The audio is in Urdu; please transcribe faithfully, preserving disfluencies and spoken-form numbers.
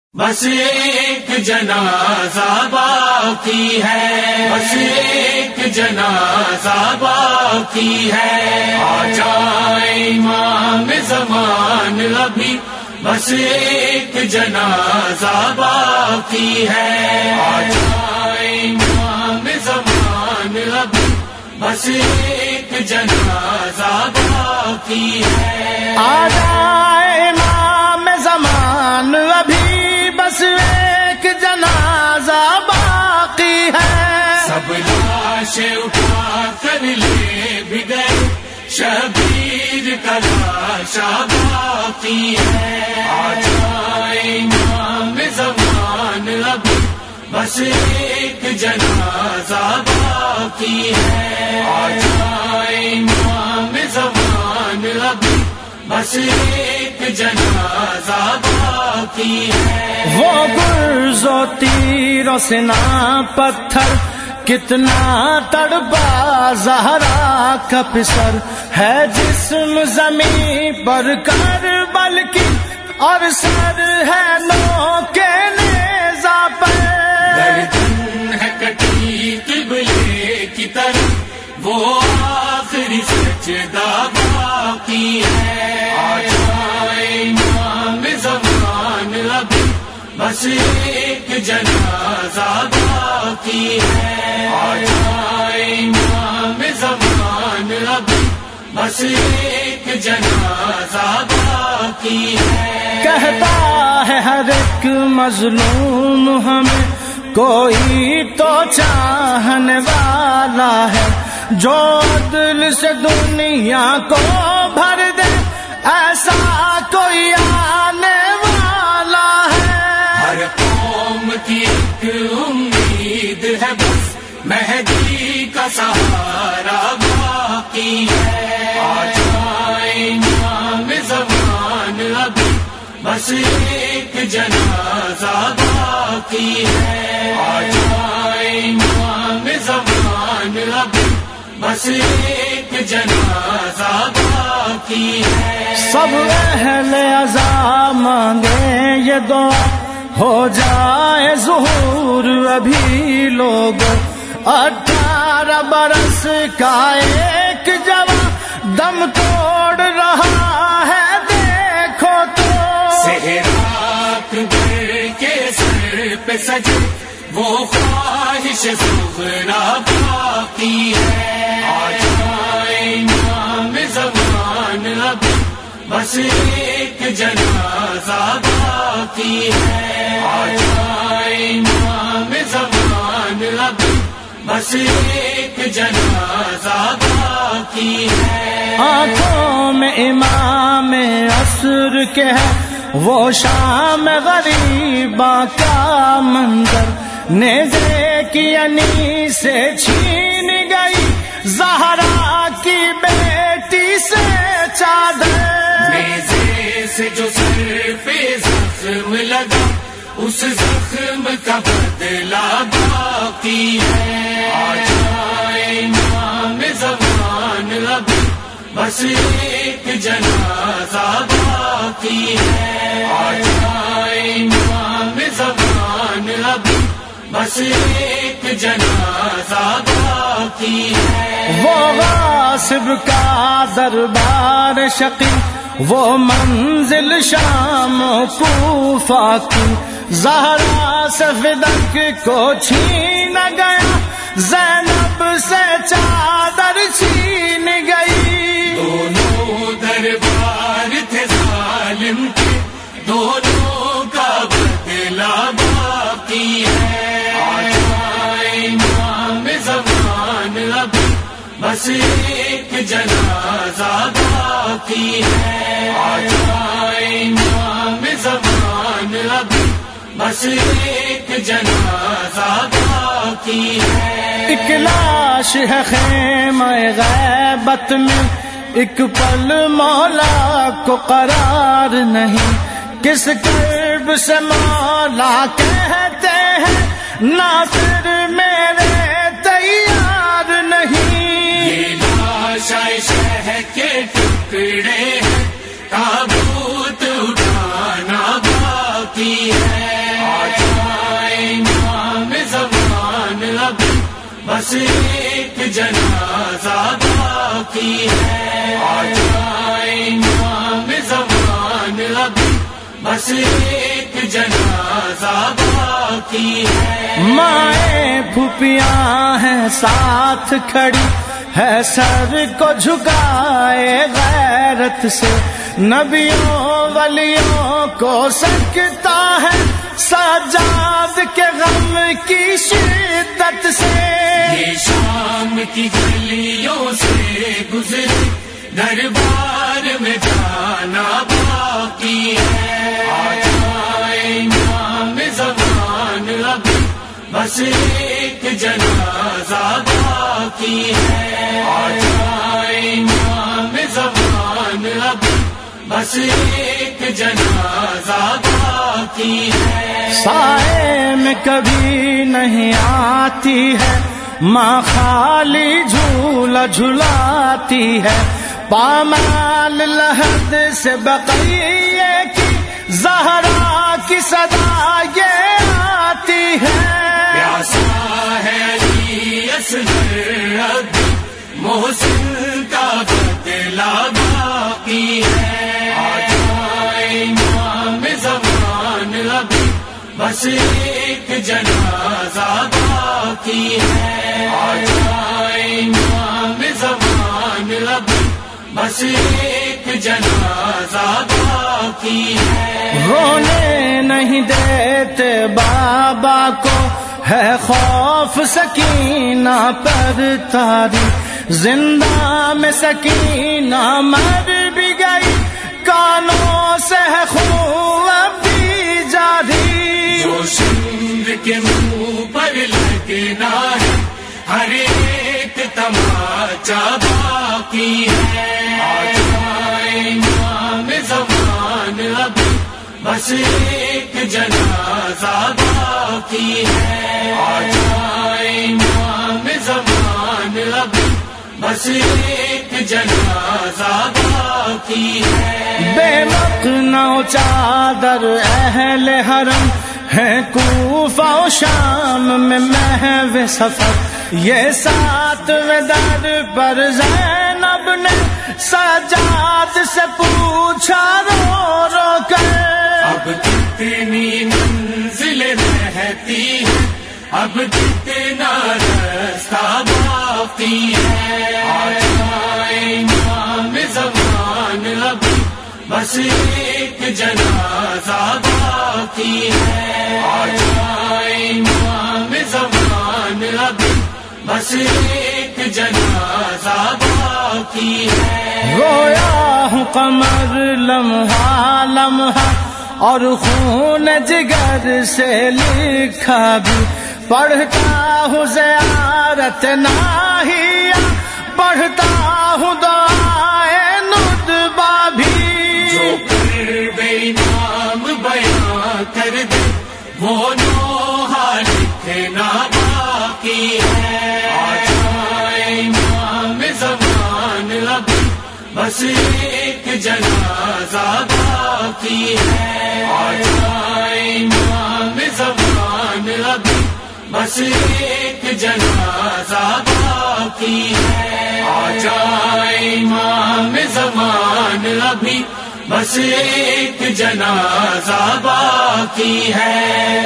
بس ایک جنازہ باقی ہے، بس ایک جنازہ باقی ہے، آ جائے امام زمان ابھی، بس ایک جنازہ باقی ہے، آ جائے امام زمان ابھی، بس ایک جنازہ باقی ہے، آ جائے امام زمان ابھی، بس ایک جنازہ باقی ہے، سب لاشیں اٹھا کر لے بھی گئے، شبیر کا لاشا باقی ہے، آ جائے امام زمان ابھی، بس ایک جنازہ باقی ہے، آ جائے امام زمان ابھی، بس ایک جنازہ باقی ہے، وہ گرز و تیر و سنا پتھر کتنا تڑپا زہرا کا پسر ہے، جسم زمین پر کربل کی اور سر ہے نو کے نیزہ پر، گردن ہے کٹی قبلے کی طرف، وہ آخری سجدہ باقی ہے، آ جائے امام زمان ابھی، بس ایک جنازہ باقی ہے، آ جائے امام زمان ابھی، بس ایک جنازہ باقی ہے، کہتا ہے ہر ایک مظلوم ہمیں کوئی تو چاہنے والا ہے، جو عدل سے دنیا کو بھر دے ایسا کوئی آنے والا ہے، ہر قوم کی ایک امید ہے، بس مہدی کا سہارا باقی ہے، آ جائے امام زمان ابھی، بس ایک جنازہ باقی ہے، آ جائے امام زمان ابھی، بس ایک جنازہ باقی ہے، سب اہل عزا مانگے یہ دعا ہو جائے ظہور ابھی، لوگ اٹھارہ برس کا ایک جوان دم توڑ رہا ہے، دیکھو تو صحرات گر کے سر پہ سجے وہ خواہش صغرا باقی ہے، آ جائے امام زمان ابھی، بس ایک جنازہ باقی ہے، آ جائے امام زمان ابھی، بس ایک جنازہ باقی ہے، آنکھوں میں امام عصر کے ہے وہ شام غریباں کا منظر، نیزے کی عنی سے چھین گئی زہرا کی بیٹی سے چادر، نیزے سے جو سر پہ زخم لگا اس زخم کا بدلہ باقی ہے، آ جائے امام زمان ابھی، بس ایک جنازہ باقی ہے، آ جائے امام زمان ابھی، بس ایک جنازہ باقی ہے، وہ غاصب کا دربار شقی، وہ منزل شام و کوفہ کی، زہرا سے فدک کو چھین گیا، زینب سے چادر چھین گئی، دونوں دربار تھے ظالم کے، دونوں کا بدلہ باقی ہے، آ جائے امام زمان ابھی، بس ایک جنازہ باقی ہے، آ جائے امام زمان ابھی، بس ایک جنازہ باقی ہے، ایک لاش ہے خیمہ غیبت میں، ایک پل مولا کو قرار نہیں، کس کرب سے مولا کہتے ہیں ناصر میرے تیار نہیں، یہ لاش شہ کے ٹکڑے ہیں، تابوت اٹھانا باقی ہے، بس ایک جنازہ باقی ہے، آ جائے امام زمان ابھی، بس ایک جنازہ باقی ہے۔ مائیں پھوپھیاں ہیں ساتھ کھڑی ہے، سر کو جھکائے غیرت سے، نبیوں ولیوں کو سکتا ہے سجاد کے غم کی شدت سے۔ یہ شام کی گلیوں سے گزرے، دربار میں جانا باقی ہے، آ جائے امام زمان ابھی، بس ایک جنازہ باقی ہے، آ جائے امام زمان ابھی، بس ایک جنازہ باقی ہے۔ سائے میں کبھی نہیں آتی ہے ماں، خالی جھولا جھلاتی ہے، پامال لحد سے بقیے کی زہرا کی صدا یہ آتی ہے۔ پیاسا ہے علی اصغر ابھی، محسن کا بدلہ باقی ہے، آ جائے امام زمان ابھی، بس ایک جنازہ باقی ہے، آ جائے امام زمان ابھی، بس ایک جنازہ باقی ہے۔ رونے نہیں دیتے بابا کو، ہے خوف سکینہ پر تاری، زندہ میں سکینہ مر بھی گئی، کانوں سے ہے خون اب بھی جاری۔ جو شمر کے منہ پر لگنا ہے، ہر ایک تماچا باقی ہے، آ جائے امام زمان ابھی، بس ایک جنازہ باقی ہے، آ جائے امام زمان ابھی، بس ایک جنازہ باقی ہے۔ بے مقنع چادر اہل حرم ہے، کوفہ و شام میں محو سفر، یہ ساتویں در پر زینب نے سجاد سے پوچھا رو رو کر، اب کتنی منزل رہتی ہے، اب کتنا رستہ باقی ہے، آ جائے امام زمان ابھی، بس ایک جنازہ باقی ہے، آ جائے امام زمان ابھی، بس ایک جنازہ باقی ہے۔ رویا ہوں قمر لمحہ لمحہ، اور خون جگر سے لکھا بھی، پڑھتا ہوں زیارت ناہیہ، پڑھتا ہوں دعائے ندبہ بھی۔ جو قرب امام بیان کر دے، وہ نوحہ لکھنا باقی ہے، آ جائے امام زمان ابھی، بس ایک جنازہ باقی ہے، آ جائے امام زمان ابھی، بس ایک جنازہ باقی ہے، آ جائے امام زمان ابھی، بس ایک جنازہ باقی ہے۔